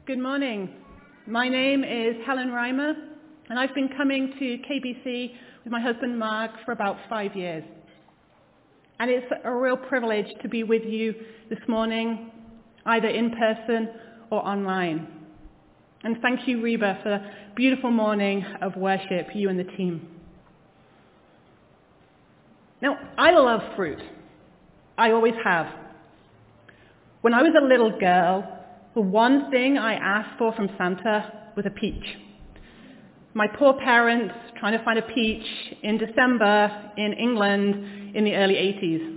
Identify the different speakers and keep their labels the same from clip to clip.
Speaker 1: Good morning. My name is Helen Reimer, and I've been coming to KBC with my husband Mark for about 5 years. And it's a real privilege to be with you this morning, either in person or online. And thank you, Reba, for the beautiful morning of worship, you and the team. Now, I love fruit. I always have. When I was a little girl, the one thing I asked for from Santa was a peach. My poor parents trying to find a peach in December in England in the early 80s.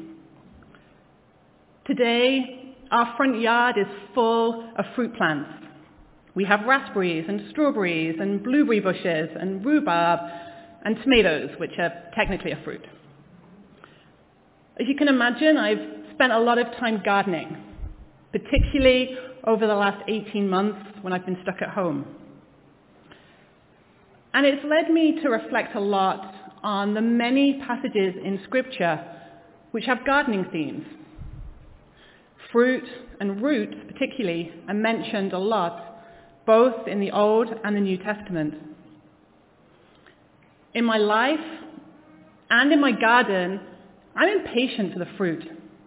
Speaker 1: Today, our front yard is full of fruit plants. We have raspberries and strawberries and blueberry bushes and rhubarb and tomatoes, which are technically a fruit. As you can imagine, I've spent a lot of time gardening, particularly over the last 18 months when I've been stuck at home. And it's led me to reflect a lot on the many passages in Scripture which have gardening themes. Fruit and roots, particularly, are mentioned a lot, both in the Old and the New Testament. In my life and in my garden, I'm impatient for the fruit.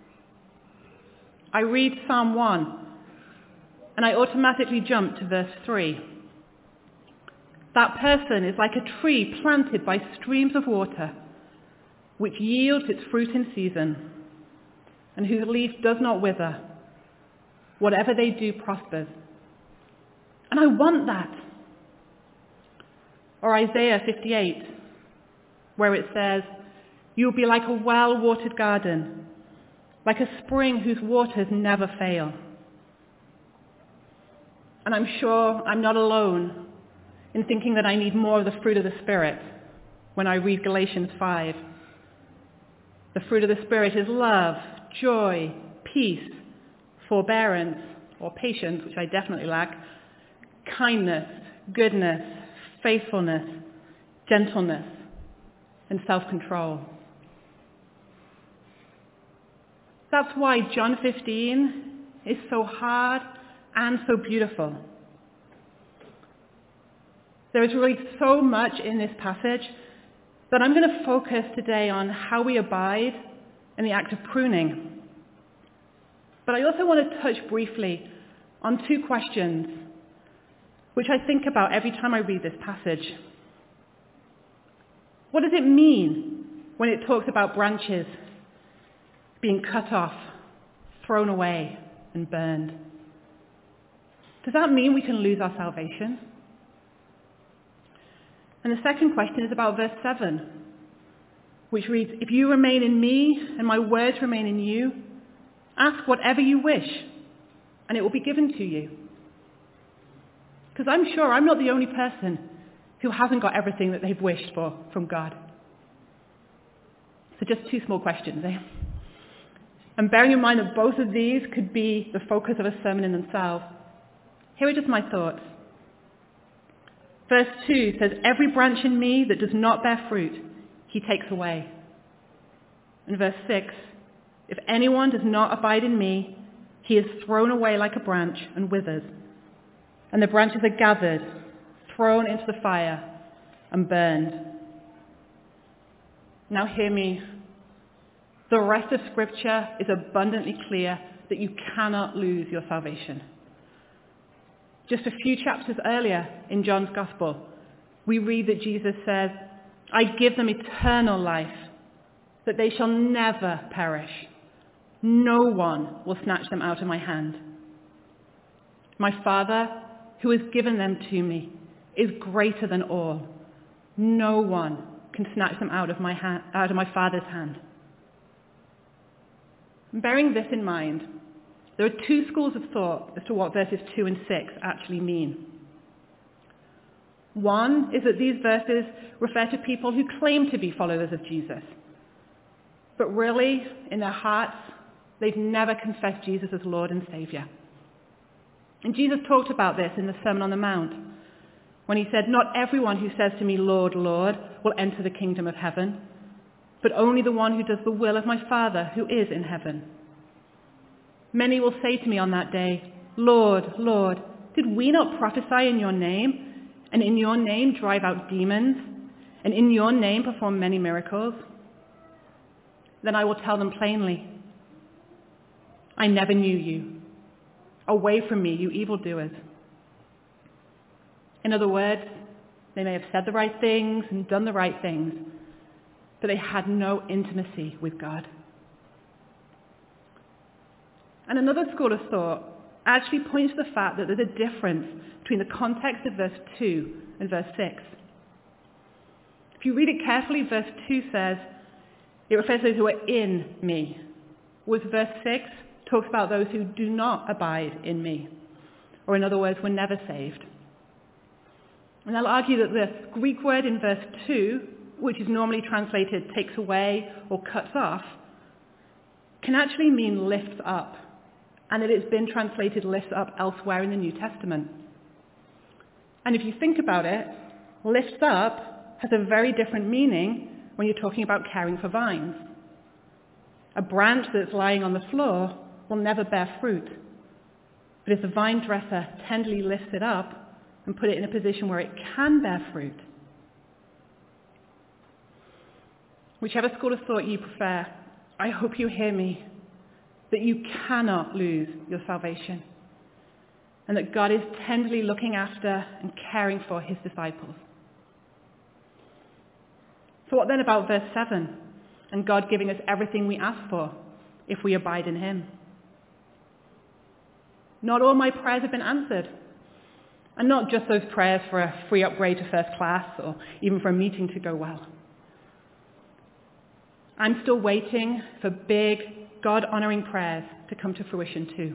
Speaker 1: I read Psalm 1, and I automatically jump to verse 3. That person is like a tree planted by streams of water, which yields its fruit in season, and whose leaf does not wither. Whatever they do prospers. And I want that. Or Isaiah 58, where it says, "You'll be like a well-watered garden, like a spring whose waters never fail." And I'm sure I'm not alone in thinking that I need more of the fruit of the Spirit when I read Galatians 5. The fruit of the Spirit is love, joy, peace, forbearance, or patience, which I definitely lack, kindness, goodness, faithfulness, gentleness, and self-control. That's why John 15 is so hard and so beautiful. There is really so much in this passage that I'm going to focus today on how we abide in the act of pruning. But I also want to touch briefly on two questions which I think about every time I read this passage. What does it mean when it talks about branches being cut off, thrown away, and burned? Does that mean we can lose our salvation? And the second question is about verse 7, which reads, "If you remain in me and my words remain in you, ask whatever you wish, and it will be given to you." Because I'm sure I'm not the only person who hasn't got everything that they've wished for from God. So just two small questions, eh? And bearing in mind that both of these could be the focus of a sermon in themselves, here are just my thoughts. Verse 2 says, "Every branch in me that does not bear fruit, he takes away." And verse 6, "If anyone does not abide in me, he is thrown away like a branch and withers. And the branches are gathered, thrown into the fire, and burned." Now hear me. The rest of Scripture is abundantly clear that you cannot lose your salvation. Just a few chapters earlier in John's Gospel, we read that Jesus says, "I give them eternal life, that they shall never perish. No one will snatch them out of my hand. My Father, who has given them to me, is greater than all. No one can snatch them out of my Father's hand." Bearing this in mind, there are two schools of thought as to what verses 2 and 6 actually mean. One is that these verses refer to people who claim to be followers of Jesus, but really, in their hearts, they've never confessed Jesus as Lord and Saviour. And Jesus talked about this in the Sermon on the Mount, when he said, "Not everyone who says to me, 'Lord, Lord,' will enter the kingdom of heaven, but only the one who does the will of my Father who is in heaven. Many will say to me on that day, 'Lord, Lord, did we not prophesy in your name, and in your name drive out demons, and in your name perform many miracles? Then I will tell them plainly, I never knew you. Away from me, you evildoers. In other words, they may have said the right things and done the right things, but they had no intimacy with God. And another school of thought actually points to the fact that there's a difference between the context of verse 2 and verse 6. If you read it carefully, verse 2 says, it refers to those who are in me, whereas verse 6 talks about those who do not abide in me, or in other words, were never saved. And I'll argue that the Greek word in verse 2, which is normally translated takes away or cuts off, can actually mean lifts up, and that it's been translated lifts up elsewhere in the New Testament. And if you think about it, lifts up has a very different meaning when you're talking about caring for vines. A branch that's lying on the floor will never bear fruit. But if the vine dresser tenderly lifts it up and put it in a position where it can bear fruit, whichever school of thought you prefer, I hope you hear me, that you cannot lose your salvation, and that God is tenderly looking after and caring for his disciples. So what then about verse 7, and God giving us everything we ask for if we abide in him? Not all my prayers have been answered, and not just those prayers for a free upgrade to first class or even for a meeting to go well. I'm still waiting for big, God-honoring prayers to come to fruition too.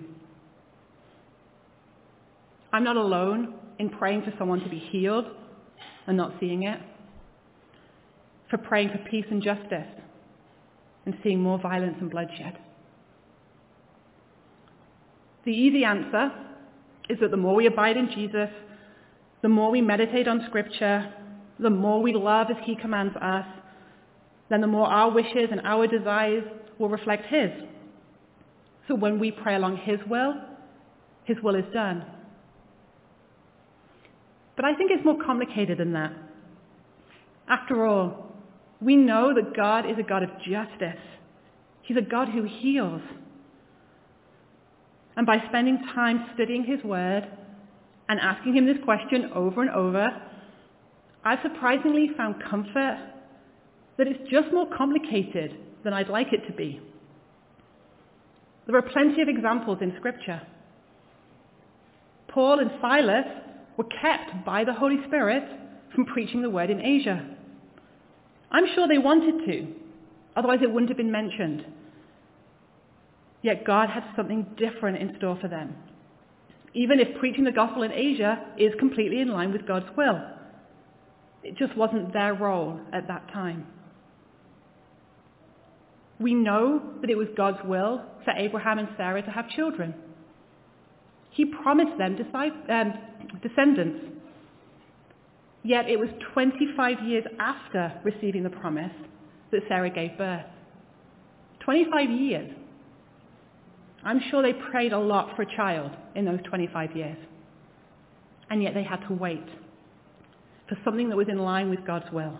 Speaker 1: I'm not alone in praying for someone to be healed and not seeing it, for praying for peace and justice and seeing more violence and bloodshed. The easy answer is that the more we abide in Jesus, the more we meditate on Scripture, the more we love as he commands us, then the more our wishes and our desires will reflect his. So when we pray along his will is done. But I think it's more complicated than that. After all, we know that God is a God of justice. He's a God who heals. And by spending time studying his word and asking him this question over and over, I've surprisingly found comfort that it's just more complicated than I'd like it to be. There are plenty of examples in Scripture. Paul and Silas were kept by the Holy Spirit from preaching the word in Asia. I'm sure they wanted to, otherwise it wouldn't have been mentioned. Yet God had something different in store for them, even if preaching the gospel in Asia is completely in line with God's will. It just wasn't their role at that time. We know that it was God's will for Abraham and Sarah to have children. He promised them descendants. Yet it was 25 years after receiving the promise that Sarah gave birth. 25 years. I'm sure they prayed a lot for a child in those 25 years. And yet they had to wait for something that was in line with God's will.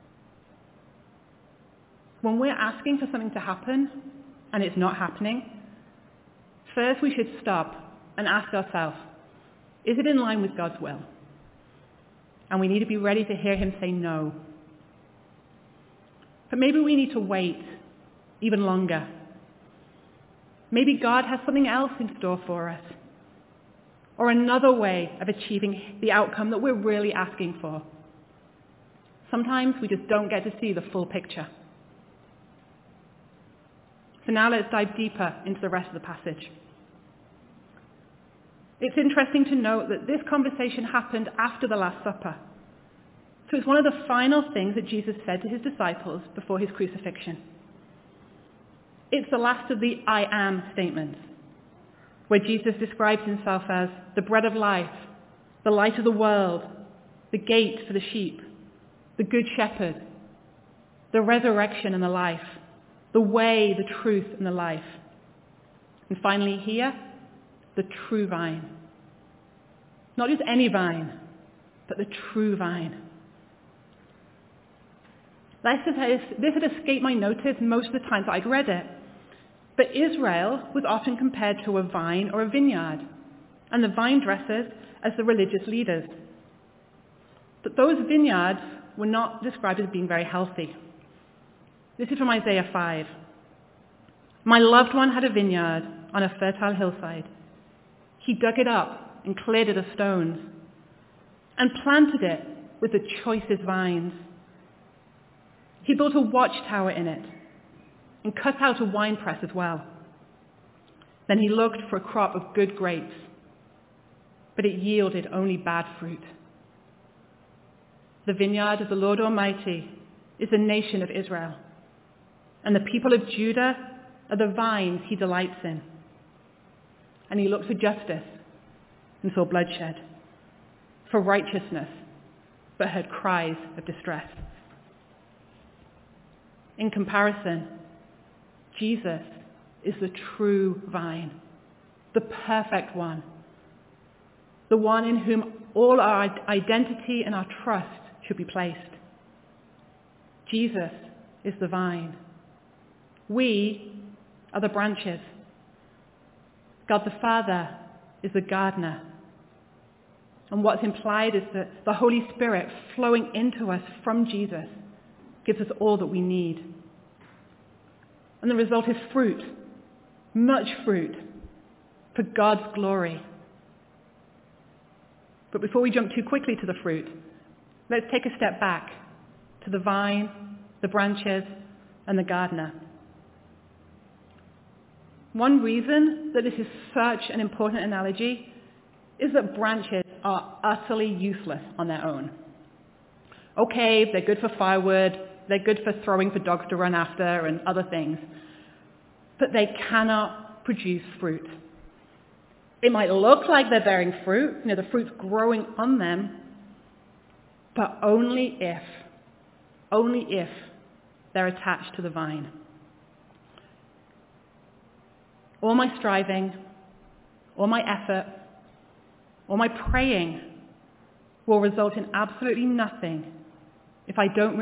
Speaker 1: When we're asking for something to happen and it's not happening, first we should stop and ask ourselves, is it in line with God's will? And we need to be ready to hear him say no. But maybe we need to wait even longer. Maybe God has something else in store for us, or another way of achieving the outcome that we're really asking for. Sometimes we just don't get to see the full picture. So now let's dive deeper into the rest of the passage. It's interesting to note that this conversation happened after the Last Supper. So it's one of the final things that Jesus said to his disciples before his crucifixion. It's the last of the I am statements, where Jesus describes himself as the bread of life, the light of the world, the gate for the sheep, the good shepherd, the resurrection and the life, the way, the truth, and the life. And finally here, the true vine. Not just any vine, but the true vine. This had escaped my notice most of the times I'd read it. But Israel was often compared to a vine or a vineyard, and the vine dressers as the religious leaders. But those vineyards were not described as being very healthy. This is from Isaiah 5. My loved one had a vineyard on a fertile hillside. He dug it up and cleared it of stones and planted it with the choicest vines. He built a watchtower in it and cut out a winepress as well. Then he looked for a crop of good grapes, but it yielded only bad fruit. The vineyard of the Lord Almighty is the nation of Israel, and the people of Judah are the vines he delights in. And he looked for justice and saw bloodshed, for righteousness, but heard cries of distress. In comparison, Jesus is the true vine, the perfect one, the one in whom all our identity and our trust should be placed. Jesus is the vine. We are the branches. God the Father is the gardener. And what's implied is that the Holy Spirit flowing into us from Jesus gives us all that we need. And the result is fruit, much fruit, for God's glory. But before we jump too quickly to the fruit, let's take a step back to the vine, the branches, and the gardener. One reason that this is such an important analogy is that branches are utterly useless on their own. Okay, they're good for firewood, they're good for throwing for dogs to run after and other things, but they cannot produce fruit. It might look like they're bearing fruit, the fruit's growing on them, but only if they're attached to the vine. All my striving, all my effort, all my praying will result in absolutely nothing if I don't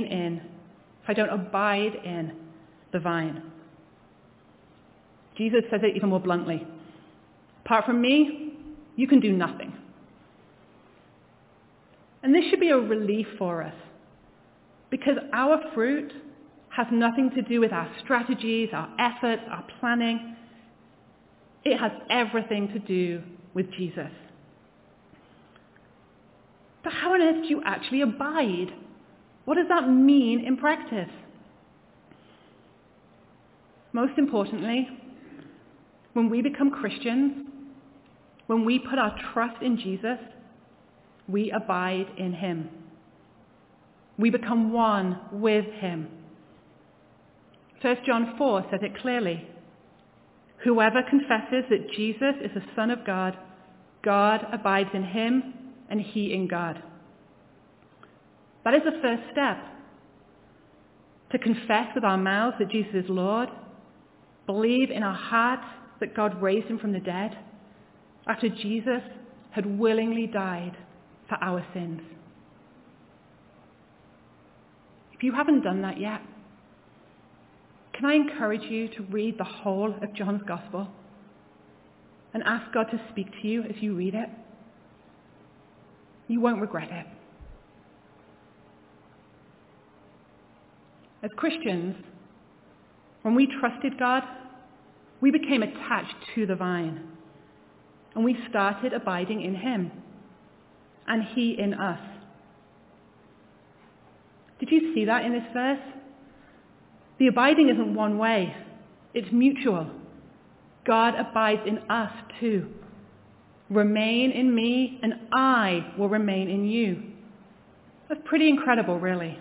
Speaker 1: abide in the vine. Jesus says it even more bluntly. Apart from me, you can do nothing. And this should be a relief for us, because our fruit has nothing to do with our strategies, our efforts, our planning. It has everything to do with Jesus. But how on earth do you actually abide? What does that mean in practice? Most importantly, when we become Christians, when we put our trust in Jesus, we abide in him. We become one with him. 1 John 4 says it clearly. Whoever confesses that Jesus is the Son of God, God abides in him and he in God. That is the first step. To confess with our mouths that Jesus is Lord, believe in our hearts that God raised him from the dead, after Jesus had willingly died for our sins. If you haven't done that yet, can I encourage you to read the whole of John's Gospel and ask God to speak to you as you read it? You won't regret it. As Christians, when we trusted God, we became attached to the vine, and we started abiding in him, and he in us. Did you see that in this verse? The abiding isn't one way, it's mutual. God abides in us too. Remain in me, and I will remain in you. That's pretty incredible, really.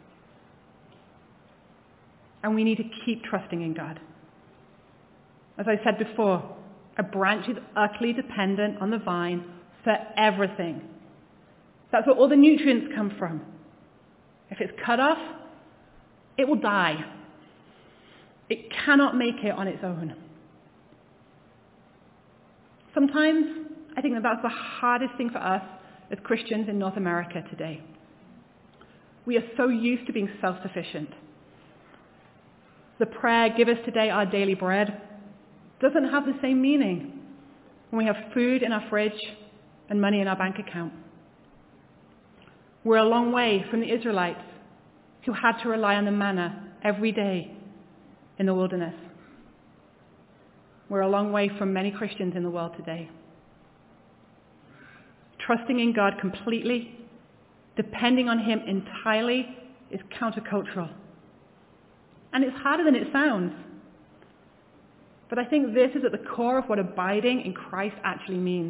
Speaker 1: And we need to keep trusting in God. As I said before, a branch is utterly dependent on the vine for everything. That's where all the nutrients come from. If it's cut off, it will die. It cannot make it on its own. Sometimes I think that that's the hardest thing for us as Christians in North America today. We are so used to being self-sufficient. The prayer, "Give us today our daily bread," doesn't have the same meaning when we have food in our fridge and money in our bank account. We're a long way from the Israelites who had to rely on the manna every day in the wilderness. We're a long way from many Christians in the world today. Trusting in God completely, depending on him entirely, is countercultural. And it's harder than it sounds. But I think this is at the core of what abiding in Christ actually means.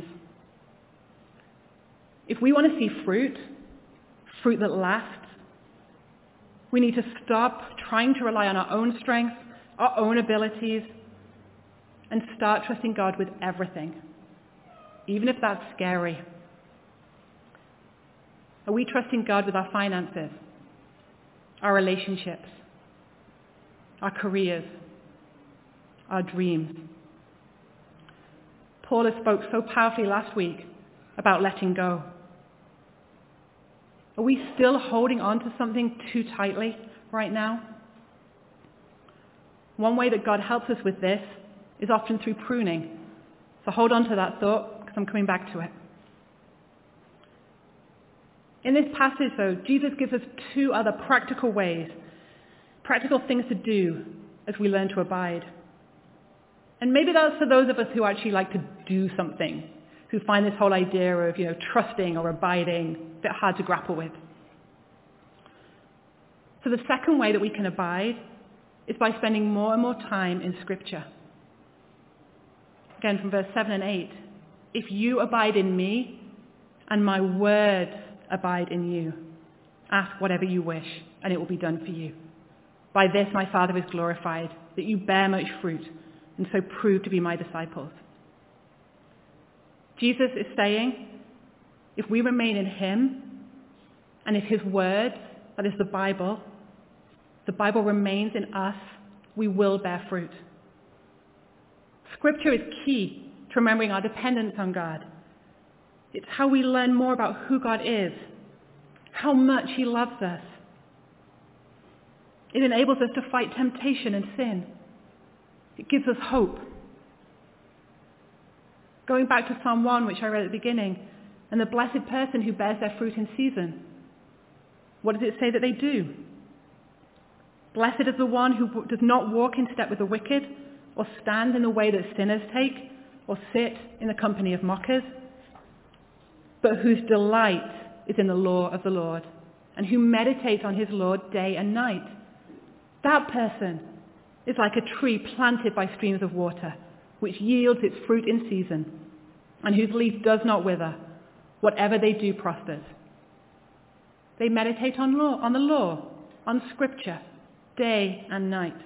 Speaker 1: If we want to see fruit that lasts, we need to stop trying to rely on our own strength, our own abilities, and start trusting God with everything, even if that's scary. Are we trusting God with our finances, our relationships, our careers, our dreams? Paula spoke so powerfully last week about letting go. Are we still holding on to something too tightly right now? One way that God helps us with this is often through pruning. So hold on to that thought, because I'm coming back to it. In this passage, though, Jesus gives us two other practical ways, practical things to do as we learn to abide. And maybe that's for those of us who actually like to do something, who find this whole idea of, trusting or abiding a bit hard to grapple with. So the second way that we can abide is by spending more and more time in Scripture. Again, from verse 7 and 8, "If you abide in me and my words abide in you, ask whatever you wish and it will be done for you. By this my Father is glorified, that you bear much fruit and so prove to be my disciples." Jesus is saying, if we remain in him and if his word, that is the Bible remains in us, we will bear fruit. Scripture is key to remembering our dependence on God. It's how we learn more about who God is, how much he loves us. It enables us to fight temptation and sin. It gives us hope. Going back to Psalm 1, which I read at the beginning, and the blessed person who bears their fruit in season. What does it say that they do? "Blessed is the one who does not walk in step with the wicked, or stand in the way that sinners take, or sit in the company of mockers, but whose delight is in the law of the Lord, and who meditates on his law day and night. That person is like a tree planted by streams of water, which yields its fruit in season, and whose leaf does not wither. Whatever they do prospers." They meditate on the law, on Scripture, day and night.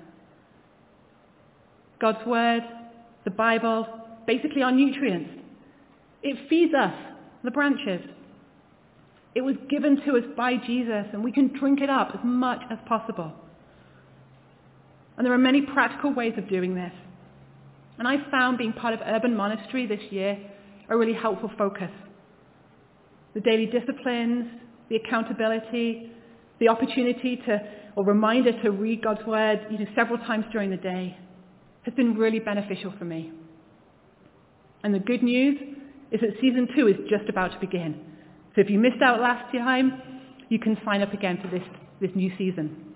Speaker 1: God's word, the Bible, basically our nutrients. It feeds us, the branches. It was given to us by Jesus, and we can drink it up as much as possible. And there are many practical ways of doing this. And I found being part of Urban Monastery this year a really helpful focus. The daily disciplines, the accountability, the opportunity or reminder to read God's word several times during the day has been really beneficial for me. And the good news is that season 2 is just about to begin. So if you missed out last time, you can sign up again for this new season.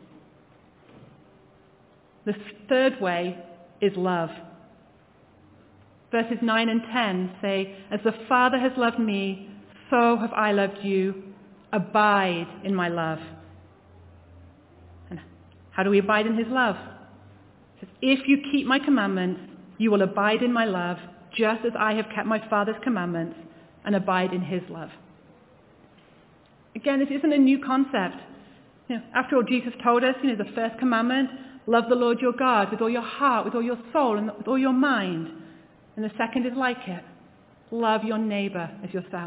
Speaker 1: The third way is love. Verses 9 and 10 say, "As the Father has loved me, so have I loved you. Abide in my love." And how do we abide in his love? It says, "If you keep my commandments, you will abide in my love, just as I have kept my Father's commandments and abide in his love." Again, this isn't a new concept. After all, Jesus told us, the first commandment, love the Lord your God with all your heart, with all your soul, and with all your mind. And the second is like it. Love your neighbor as yourself.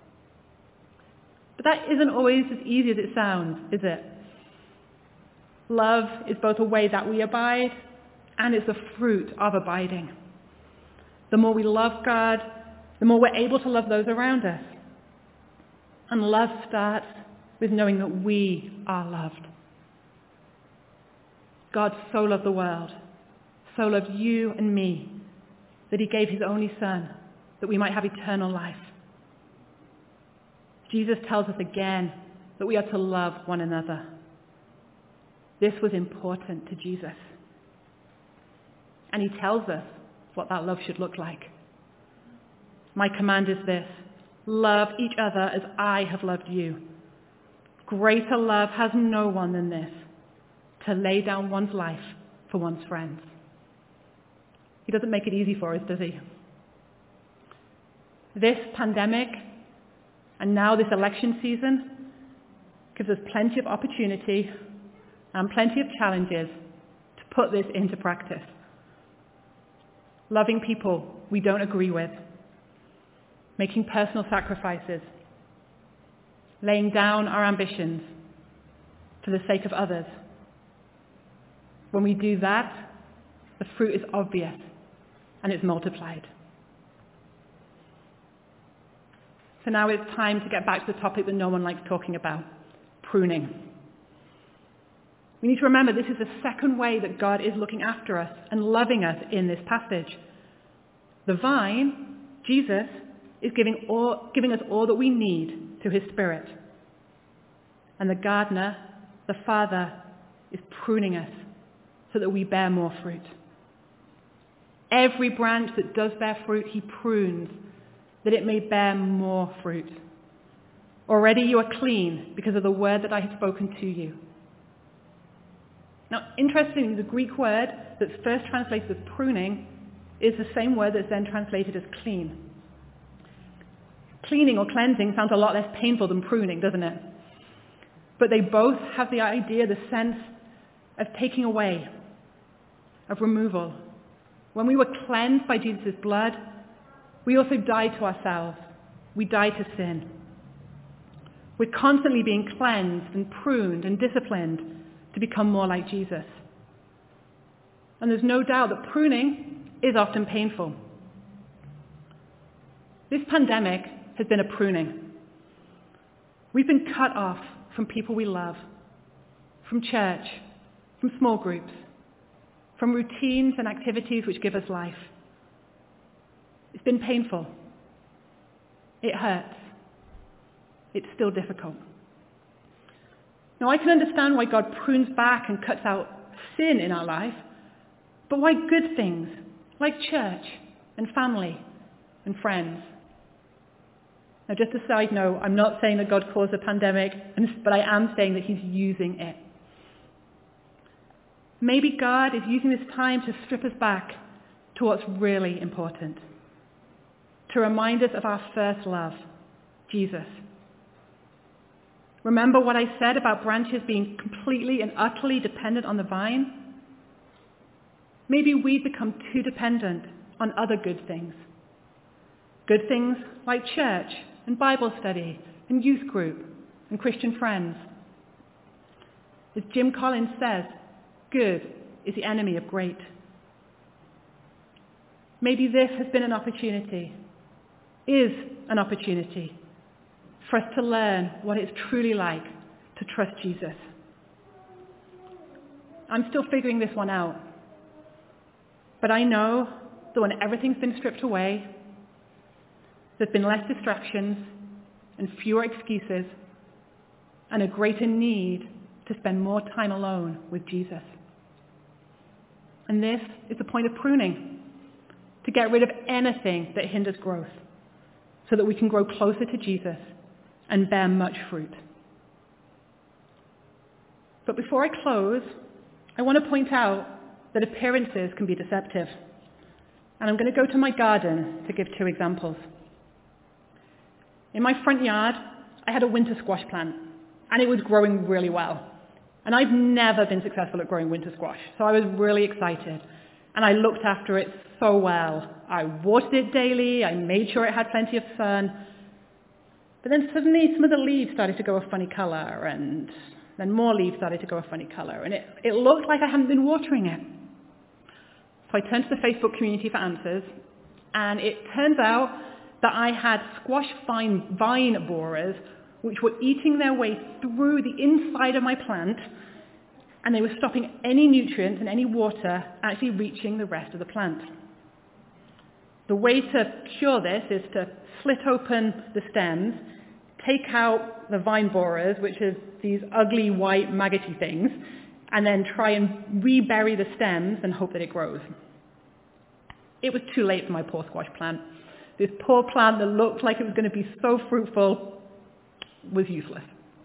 Speaker 1: But that isn't always as easy as it sounds, is it? Love is both a way that we abide and it's a fruit of abiding. The more we love God the more we're able to love those around us. And love starts with knowing that we are loved. God so loved the world, so loved you and me, that he gave his only Son, that we might have eternal life. Jesus tells us again that we are to love one another. This was important to Jesus. And he tells us what that love should look like. My command is this: love each other as I have loved you. Greater love has no one than this, to lay down one's life for one's friends. He doesn't make it easy for us, does he? This pandemic, and now this election season, gives us plenty of opportunity and plenty of challenges to put this into practice. Loving people we don't agree with, making personal sacrifices, laying down our ambitions for the sake of others. When we do that, the fruit is obvious and it's multiplied. So now it's time to get back to the topic that no one likes talking about: pruning. We need to remember this is the second way that God is looking after us and loving us in this passage. The vine, Jesus, is giving us all that we need through his Spirit. And the gardener, the Father, is pruning us so that we bear more fruit. Every branch that does bear fruit, he prunes, that it may bear more fruit. Already you are clean because of the word that I have spoken to you. Now, interestingly, the Greek word that's first translated as pruning is the same word that's then translated as clean. Cleaning or cleansing sounds a lot less painful than pruning, doesn't it? But they both have the idea, the sense of taking away, of removal. When we were cleansed by Jesus' blood, we also died to ourselves. We died to sin. We're constantly being cleansed and pruned and disciplined to become more like Jesus. And there's no doubt that pruning is often painful. This pandemic has been a pruning. We've been cut off from people we love, from church, from small groups, from routines and activities which give us life. It's been painful. It hurts. It's still difficult. Now, I can understand why God prunes back and cuts out sin in our life, but why good things like church and family and friends? Now, just a side note, I'm not saying that God caused a pandemic, but I am saying that he's using it. Maybe God is using this time to strip us back to what's really important, to remind us of our first love, Jesus. Remember what I said about branches being completely and utterly dependent on the vine? Maybe we've become too dependent on other good things. Good things like church and Bible study and youth group and Christian friends. As Jim Collins says, good is the enemy of great. Maybe this has been an opportunity, is an opportunity for us to learn what it's truly like to trust Jesus. I'm still figuring this one out. But I know that when everything's been stripped away, there's been less distractions and fewer excuses and a greater need to spend more time alone with Jesus. And this is the point of pruning, to get rid of anything that hinders growth so that we can grow closer to Jesus and bear much fruit. But before I close, I want to point out that appearances can be deceptive. And I'm going to go to my garden to give 2 examples. In my front yard, I had a winter squash plant, and it was growing really well. And I've never been successful at growing winter squash, so I was really excited. And I looked after it so well. I watered it daily, I made sure it had plenty of sun. But then suddenly some of the leaves started to go a funny colour, and then more leaves started to go a funny colour, and it looked like I hadn't been watering it. So I turned to the Facebook community for answers, and it turns out that I had squash vine borers which were eating their way through the inside of my plant, and they were stopping any nutrients and any water actually reaching the rest of the plant. The way to cure this is to slit open the stems, take out the vine borers, which are these ugly white maggoty things, and then try and rebury the stems and hope that it grows. It was too late for my poor squash plant. This poor plant that looked like it was going to be so fruitful was useless.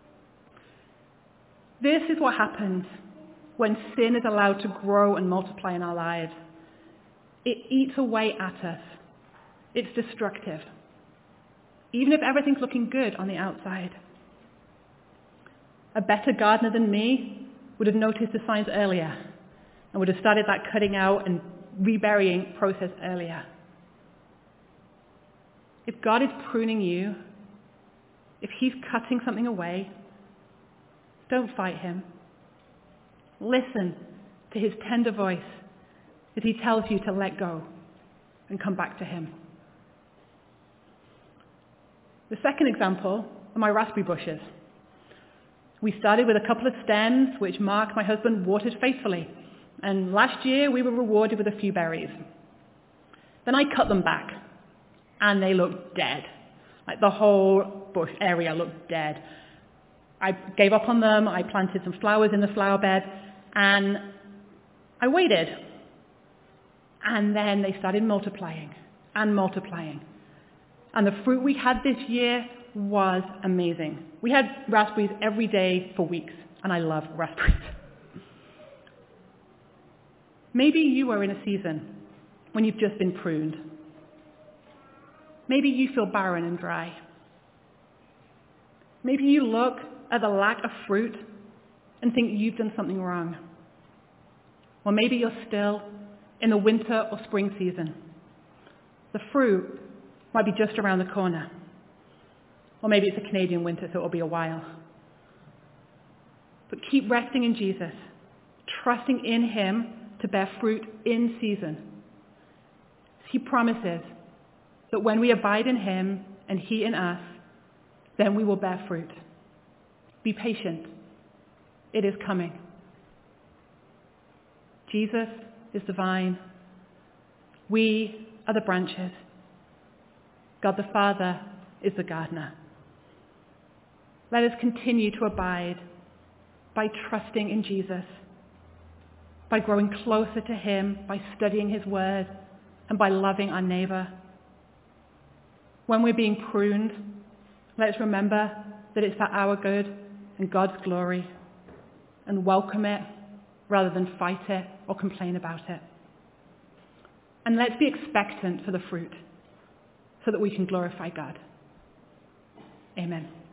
Speaker 1: This is what happens when sin is allowed to grow and multiply in our lives. It eats away at us. It's destructive, even if everything's looking good on the outside. A better gardener than me would have noticed the signs earlier and would have started that cutting out and reburying process earlier. If God is pruning you, if he's cutting something away, don't fight him. Listen to his tender voice as he tells you to let go and come back to him. The second example are my raspberry bushes. We started with a couple of stems, which Mark, my husband, watered faithfully. And last year we were rewarded with a few berries. Then I cut them back, and they looked dead. Like the whole bush area looked dead. I gave up on them. I planted some flowers in the flower bed, and I waited. And then they started multiplying and multiplying. And the fruit we had this year was amazing. We had raspberries every day for weeks, and I love raspberries. Maybe you are in a season when you've just been pruned. Maybe you feel barren and dry. Maybe you look at the lack of fruit and think you've done something wrong. Or maybe you're still in the winter or spring season. The fruit might be just around the corner. Or maybe it's a Canadian winter, so it'll be a while. But keep resting in Jesus, trusting in him to bear fruit in season. He promises that when we abide in him and he in us, then we will bear fruit. Be patient. It is coming. Jesus is the vine. We are the branches. God the Father is the gardener. Let us continue to abide by trusting in Jesus, by growing closer to him, by studying his word, and by loving our neighbor. When we're being pruned, let's remember that it's for our good and God's glory, and welcome it rather than fight it or complain about it. And let's be expectant for the fruit so that we can glorify God. Amen.